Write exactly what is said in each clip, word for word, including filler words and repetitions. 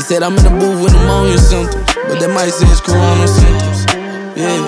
said I'm in the booth with pneumonia symptoms, but they might say it's corona symptoms. Yeah,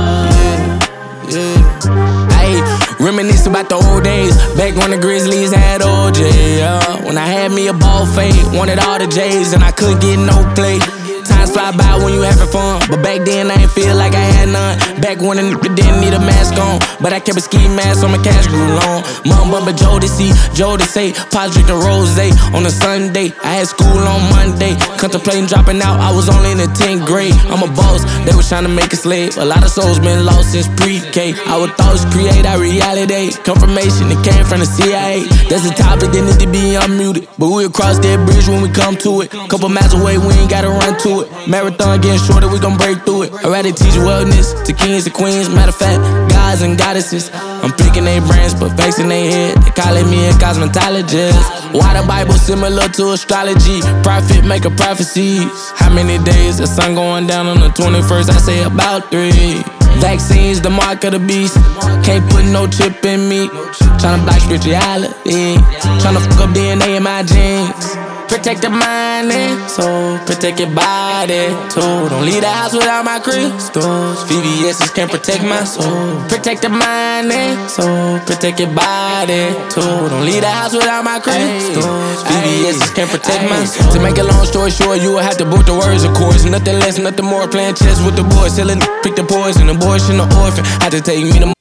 yeah, yeah. Ayy, reminisce about the old days, back when the Grizzlies had O J, yeah. When I had me a ball fade, wanted all the J's and I couldn't get no play. Times fly by when you having fun, but back then I ain't feel like I had none. Back when a nigga didn't need a mask on, but I kept a ski mask on, my cash grew long. Mom bumper Joe to see, Joe to say, Pops drinking rose on a Sunday. I had school on Monday, contemplating dropping out, I was only in the tenth grade. I'm a boss, they was trying to make a slave. A lot of souls been lost since pre-K. Our thoughts create our reality. Confirmation, it came from the C I A. That's a topic that need to be unmuted, but we'll cross that bridge when we come to it. Couple miles away, we ain't gotta run to it. Marathon getting shorter, we gon' break through it. I'd rather teach wellness to kings and queens. Matter of fact, gods and goddesses. I'm picking their brains, but facing their head. They calling me a cosmetologist. Why the Bible similar to astrology? Prophet make a prophecies. How many days the sun going down on the twenty-first? I say about three. Vaccines, the mark of the beast. Can't put no chip in me. Tryna block spirituality. Tryna fuck up D N A in my genes. Protect the mind and soul, protect your body too. Don't leave the house without my crystals. V V S's can't protect my soul. Protect the mind and soul, protect your body too. Don't leave the house without my crystals. V V S's can't protect my soul. To make a long story short, you will have to book the words, of course. Nothing less, nothing more. Playing chess with the boys, selling pick the poison, abortion, or orphan. Had to take me to.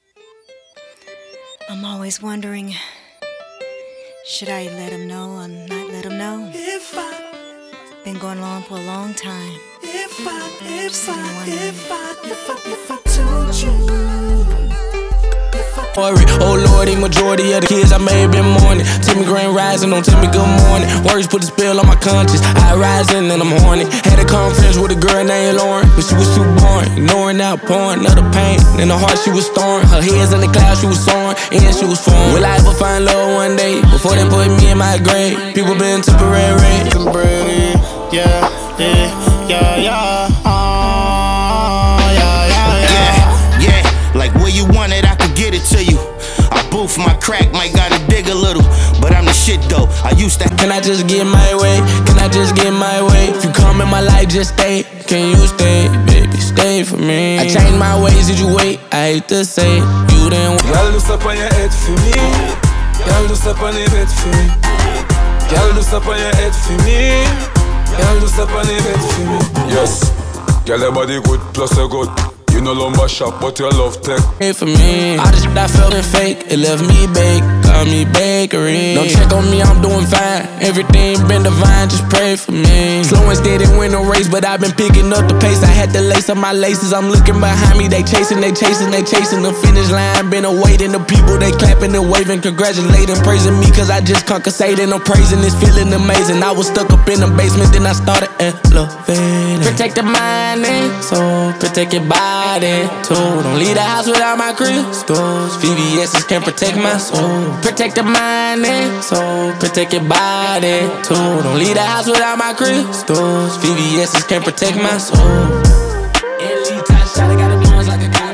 I'm always wondering, should I let him know or not let him know? If I Been going on for a long time. If I, if I, wondering. if I, if I, if I told you, if I Worry. Oh Lord, the majority of the kids I may have been mourning. Tell me grand rising, don't tell me good morning. Words put a spell on my conscience. I rising and I'm horny. Had a conference with a girl named Lauren, but she was too boring. Ignoring outpouring of the pain in her heart she was storing. Her head's in the clouds, she was soaring, and she was foreign. Will I ever find love one day before they put me in my grave? People been temporary. Temporary, yeah, yeah, yeah, yeah, oh, yeah, yeah, yeah, yeah, like where you want it, I could get it to you. I boof my crack, might gotta dig a little, but I'm the shit though. I used to. Can I just get my way? Can I just get my way? If you come in my life, just stay. Can you stay, baby? Stay for me. I changed my ways, did you wait? I hate to say you didn't. Girl, do step on your head for me. Girl, do step on your head for me. Girl, do step on your head for me. Girl, do step on your head for me. Yes, girl, your body good plus a good. You no lumber shop, but your love tech. Hey for me, all the shit I felt it fake. It left me baked, call me bakery. Don't check on me, I'm doing fine. Everything been divine, just pray for me. Slow and steady, win the race, but I've been picking up the pace. I had to lace up my laces. I'm looking behind me, they chasing, they chasing, they chasing the finish line. Been awaiting the people, they clapping and waving, congratulating, praising me, cause I just conquered Satan. I'm praising, it's feeling amazing. I was stuck up in the basement, then I started elevating. Protect the mind and soul, protect your body too. Don't leave the house without my crystals. V V S's can't protect my soul. Protect the mind and soul, protect your body too. Don't leave the house without my crystals. V V S's can't protect my soul. Elite touch shot, I got the bones like a cop.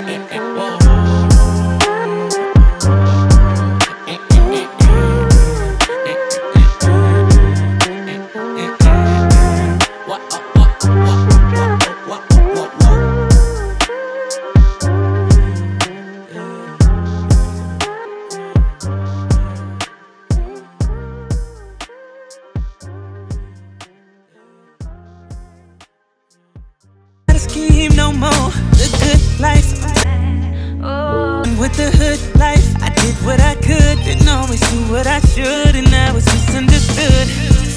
scheme no more. The good life. With the hood life, I did what I could. Didn't always do what I should, and I was misunderstood.